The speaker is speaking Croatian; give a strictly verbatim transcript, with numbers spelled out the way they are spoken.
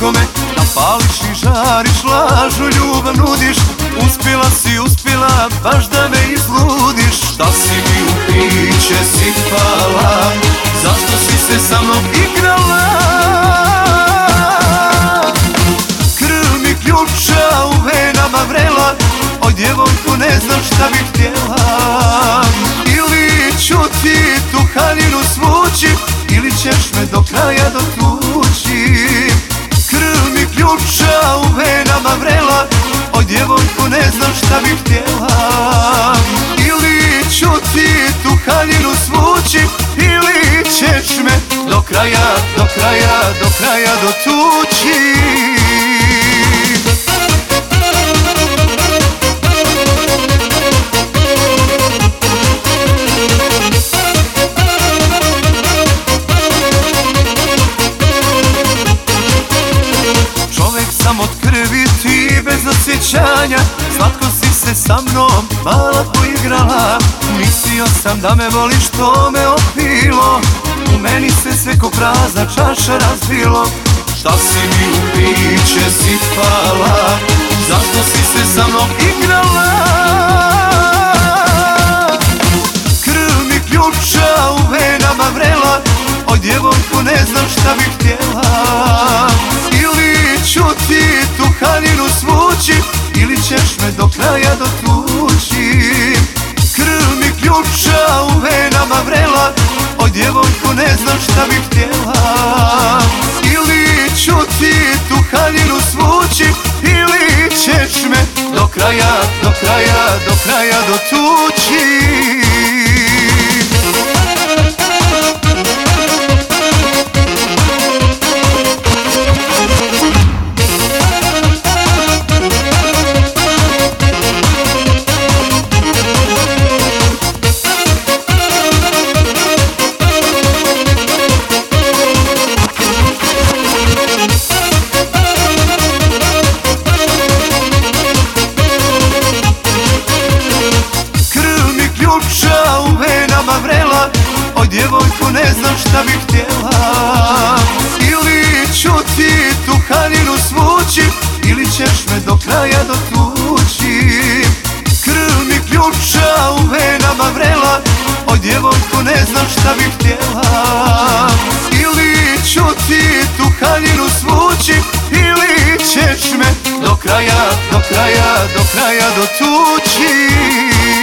nikome. Da pališ i žariš, lažu ljubav nudiš. Uspjela si, uspjela, baš da me izludiš. Šta si mi u piće sipala, zašto si se sa mnom igrala? Krv mi ključa u venama vrela, o djevojku ne znam šta bih htjela. Ili ću ti tu haljinu svući, ili ćeš me do kraja dotući. Krv mi ključa u venama vrela, o djevojku ne znam šta bih htjela. Ili ću ti tu haljinu svući, ili ćeš me do kraja, do kraja, do kraja dotući. Sam od krvi, ti bez osjećanja, slatko si se sa mnom mala poigrala. Mislio sam da me voliš, to me opilo, u meni se sve ko prazna čaša razbilo. Šta si mi u piće sipala, zašto si se sa mnom igrala? Krv mi ključa u venama vrela, o djevojku ne znam šta bih htjela. Ili ću ti tu haljinu svući, ili ćeš me do kraja dotući. Krv mi ključa u venama vrela, o djevojku ne znam šta bih htjela. Ili ću ti tu haljinu svući, ili ćeš me do kraja, do kraja, do kraja dotući. Ključa u venama vrela, o djevojku ne znam šta bih htjela. Ili ću ti tu haljinu svući, ili ćeš me do kraja dotući. Krv mi ključa u venama vrela, o djevojku ne znam šta bih htjela. Ili ću ti tu haljinu svući, ili ćeš me do kraja, do kraja, do kraja dotući.